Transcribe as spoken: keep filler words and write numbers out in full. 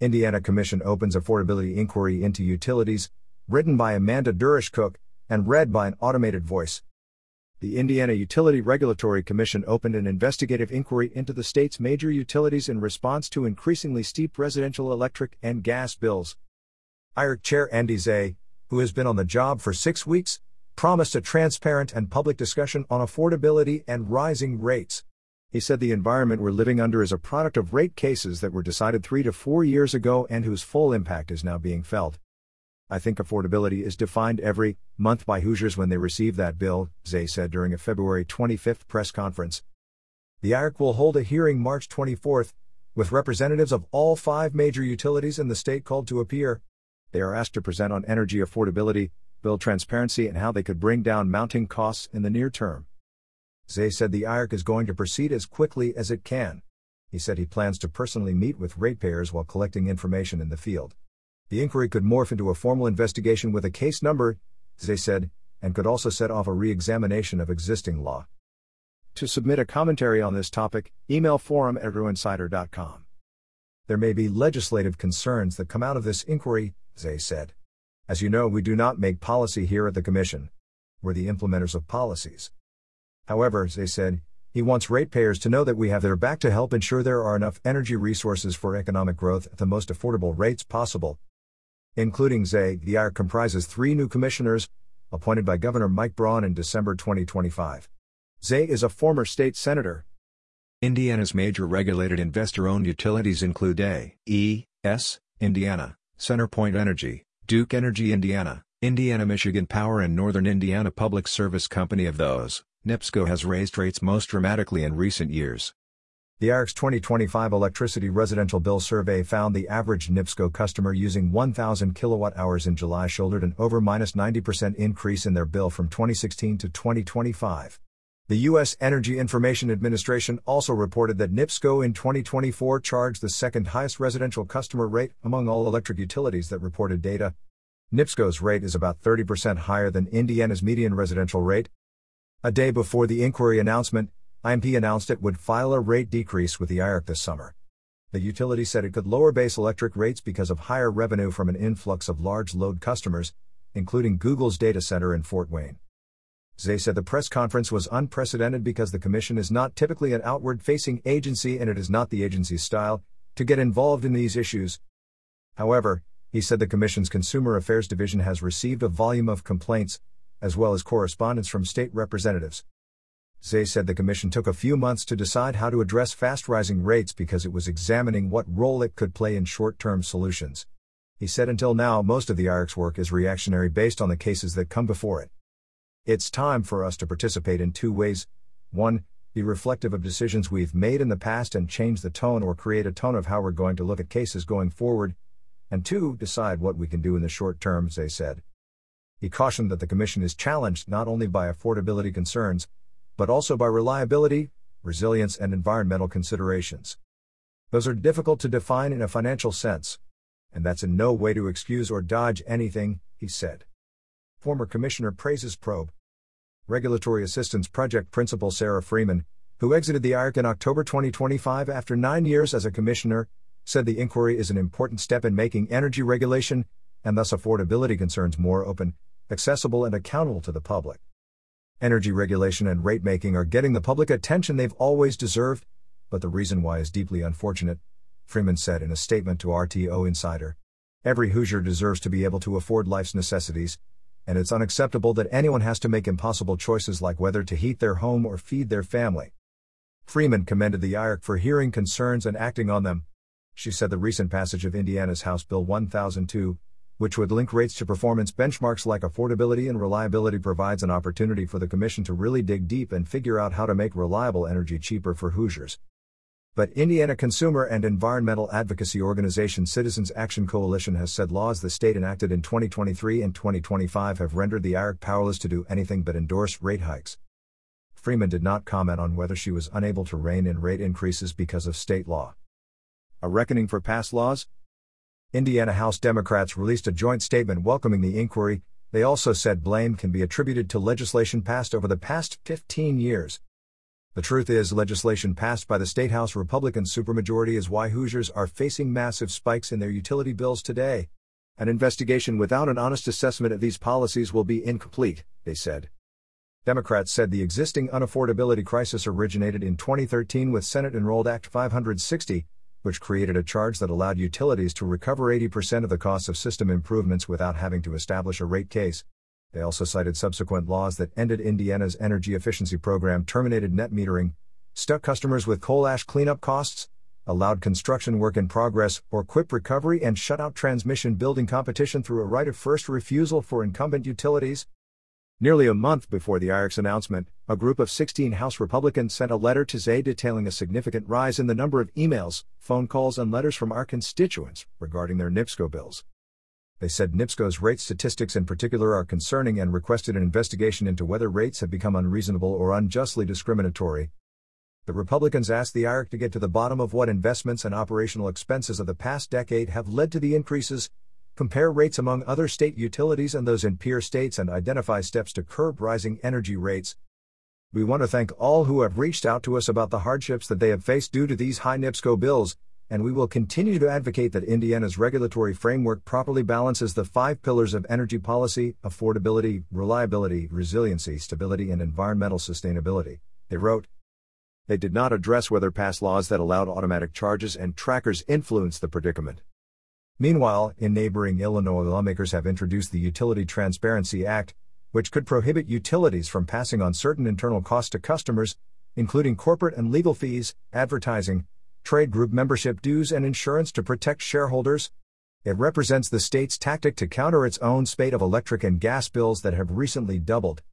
Indiana Commission opens affordability inquiry into utilities, written by Amanda Durish-Cook, and read by an automated voice. The Indiana Utility Regulatory Commission opened an investigative inquiry into the state's major utilities in response to increasingly steep residential electric and gas bills. I R C Chair Andy Zay, who has been on the job for six weeks, promised a transparent and public discussion on affordability and rising rates. He said the environment we're living under is a product of rate cases that were decided three to four years ago and whose full impact is now being felt. I think affordability is defined every month by Hoosiers when they receive that bill, Zay said during a February twenty-fifth press conference. The I R C will hold a hearing March twenty-fourth, with representatives of all five major utilities in the state called to appear. They are asked to present on energy affordability, bill transparency, and how they could bring down mounting costs in the near term. Zay said the I R C is going to proceed as quickly as it can. He said he plans to personally meet with ratepayers while collecting information in the field. The inquiry could morph into a formal investigation with a case number, Zay said, and could also set off a re-examination of existing law. To submit a commentary on this topic, email forum at ru insider dot com. There may be legislative concerns that come out of this inquiry, Zay said. As you know, we do not make policy here at the Commission. We're the implementers of policies. However, Zay said, he wants ratepayers to know that we have their back to help ensure there are enough energy resources for economic growth at the most affordable rates possible. Including Zay, the I R C comprises three new commissioners, appointed by Governor Mike Braun in December twenty twenty-five. Zay is a former state senator. Indiana's major regulated investor-owned utilities include A E S, Indiana, CenterPoint Energy, Duke Energy Indiana, Indiana Michigan Power and Northern Indiana Public Service Company. Of those, NIPSCO has raised rates most dramatically in recent years. The I R C's twenty twenty-five Electricity Residential Bill Survey found the average NIPSCO customer using one thousand kilowatt hours in July shouldered an over minus ninety percent increase in their bill from twenty sixteen to twenty twenty-five. The U S Energy Information Administration also reported that NIPSCO in twenty twenty-four charged the second highest residential customer rate among all electric utilities that reported data. NIPSCO's rate is about thirty percent higher than Indiana's median residential rate. A day before the inquiry announcement, I M P announced it would file a rate decrease with the I R C this summer. The utility said it could lower base electric rates because of higher revenue from an influx of large load customers, including Google's data center in Fort Wayne. Zay said the press conference was unprecedented because the Commission is not typically an outward-facing agency and it is not the agency's style to get involved in these issues. However, he said the Commission's Consumer Affairs Division has received a volume of complaints, as well as correspondence from state representatives. Zay said the Commission took a few months to decide how to address fast-rising rates because it was examining what role it could play in short-term solutions. He said until now most of the I R C's work is reactionary based on the cases that come before it. It's time for us to participate in two ways. One, be reflective of decisions we've made in the past and change the tone or create a tone of how we're going to look at cases going forward. And two, decide what we can do in the short term, Zay said. He cautioned that the Commission is challenged not only by affordability concerns, but also by reliability, resilience, and environmental considerations. Those are difficult to define in a financial sense. And that's in no way to excuse or dodge anything, he said. Former Commissioner praises probe. Regulatory Assistance Project Principal Sarah Freeman, who exited the I R C in October twenty twenty-five after nine years as a commissioner, said the inquiry is an important step in making energy regulation, and thus affordability concerns, more open, accessible, and accountable to the public. Energy regulation and rate-making are getting the public attention they've always deserved, but the reason why is deeply unfortunate, Freeman said in a statement to R T O Insider. Every Hoosier deserves to be able to afford life's necessities, and it's unacceptable that anyone has to make impossible choices like whether to heat their home or feed their family. Freeman commended the I R C for hearing concerns and acting on them. She said the recent passage of Indiana's House Bill one thousand two, which would link rates to performance benchmarks like affordability and reliability, provides an opportunity for the Commission to really dig deep and figure out how to make reliable energy cheaper for Hoosiers. But Indiana consumer and environmental advocacy organization Citizens Action Coalition has said laws the state enacted in twenty twenty-three and twenty twenty-five have rendered the I R C powerless to do anything but endorse rate hikes. Freeman did not comment on whether she was unable to rein in rate increases because of state law. A reckoning for past laws? Indiana House Democrats released a joint statement welcoming the inquiry. They also said blame can be attributed to legislation passed over the past fifteen years. The truth is, legislation passed by the State House Republican supermajority is why Hoosiers are facing massive spikes in their utility bills today. An investigation without an honest assessment of these policies will be incomplete, they said. Democrats said the existing unaffordability crisis originated in twenty thirteen with Senate-enrolled Act five sixty, which created a charge that allowed utilities to recover eighty percent of the costs of system improvements without having to establish a rate case. They also cited subsequent laws that ended Indiana's energy efficiency program, terminated net metering, stuck customers with coal ash cleanup costs, allowed construction work in progress or Q I P recovery, and shut out transmission building competition through a right of first refusal for incumbent utilities. Nearly a month before the I R C's announcement, a group of sixteen House Republicans sent a letter to Zay detailing a significant rise in the number of emails, phone calls, and letters from our constituents regarding their NIPSCO bills. They said NIPSCO's rate statistics in particular are concerning and requested an investigation into whether rates have become unreasonable or unjustly discriminatory. The Republicans asked the I R C to get to the bottom of what investments and operational expenses of the past decade have led to the increases, compare rates among other state utilities and those in peer states, and identify steps to curb rising energy rates. We want to thank all who have reached out to us about the hardships that they have faced due to these high NIPSCO bills, and we will continue to advocate that Indiana's regulatory framework properly balances the five pillars of energy policy: affordability, reliability, resiliency, stability, and environmental sustainability, they wrote. They did not address whether past laws that allowed automatic charges and trackers influenced the predicament. Meanwhile, in neighboring Illinois, lawmakers have introduced the Utility Transparency Act, which could prohibit utilities from passing on certain internal costs to customers, including corporate and legal fees, advertising, trade group membership dues, and insurance, to protect shareholders. It represents the state's tactic to counter its own spate of electric and gas bills that have recently doubled.